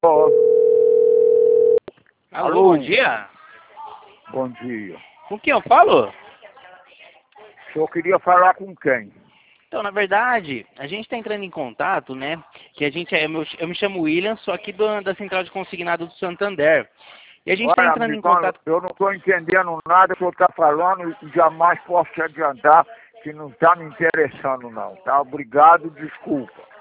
Alô? Alô, bom dia. Bom dia. Com quem eu falo? O senhor queria falar com quem? Então, na verdade, a gente está entrando em contato, né? Que a gente eu me chamo William, sou aqui da Central de Consignado do Santander. E a gente está Olha, entrando em amigão, contato. eu não estou entendendo nada que o senhor está falando e jamais posso te adiantar que não está me interessando não, tá? Obrigado, desculpa.